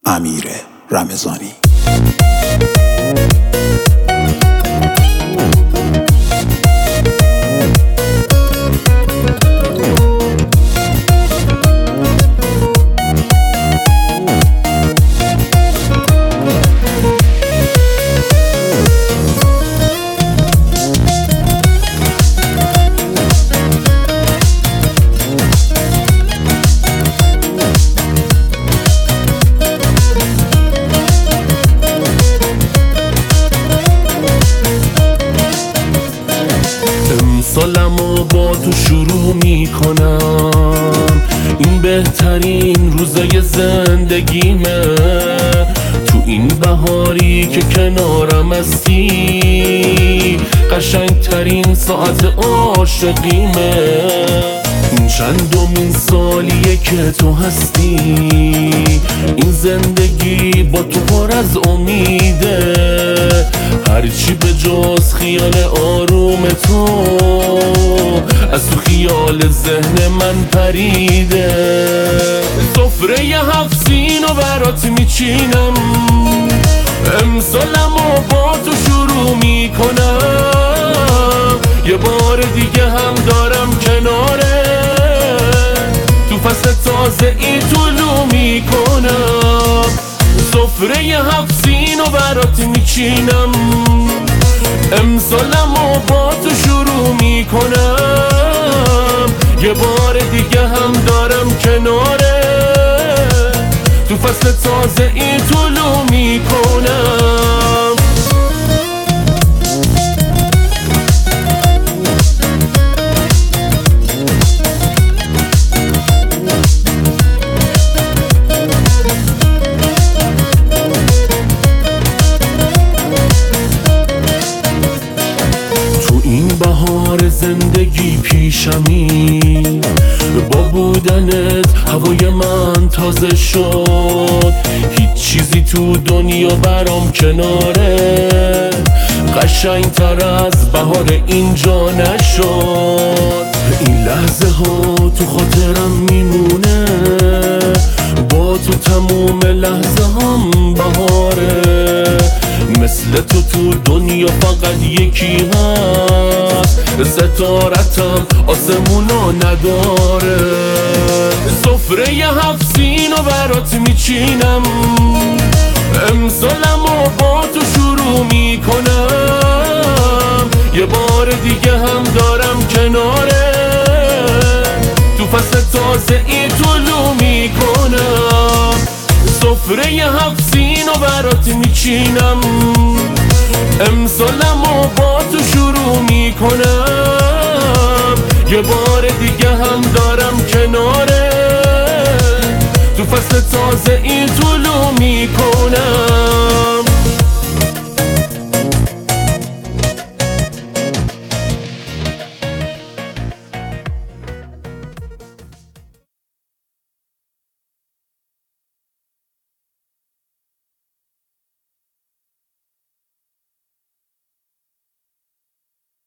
امیر رمضانی. سالمو با تو شروع میکنم، این بهترین روزای زندگیمه. تو این بهاری که کنارم هستی، قشنگترین ساعت عاشقیمه. چندمین سالیه که تو هستی، این زندگی با تو پر از امیده. هرچی به جز خیال آروم تو از تو خیال ذهن من پریده. سفره 7 سینو برات میچینم، امسالمو با تو شروع میکنم. یه بار دیگه هم دارم کناره، تو فصل تازه ای طلوع میکنم. سفره 7 سینو برات میچینم، امسالمو با تو شروع میکنم. یه بار دیگه هم دارم کناره، تو فصل تازه ای طلوع میکنم. این بهار زندگی پیشمی، با بودنت هوای من تازه شد. هیچ چیزی تو دنیا برام کناره، قشنگتر از بهار اینجا نشد. این لحظه ها تو خاطرم میمونه، با تو تموم لحظه هم بهاره. مثل تو دنیا فقط یکی هست، ستارتم آسمونو نداره. سفره 7 سینو برات میچینم، امسالمو با تو شروع میکنم. یه بار دیگه هم دارم کناره، تو فصل تازه ای طلوع میکنم. سفره 7 سینو برات میچینم، امسالمو با تو شروع میکنم. یه بار دیگه هم دارم کناره، تو فصل تازه ای طلوع میکنم.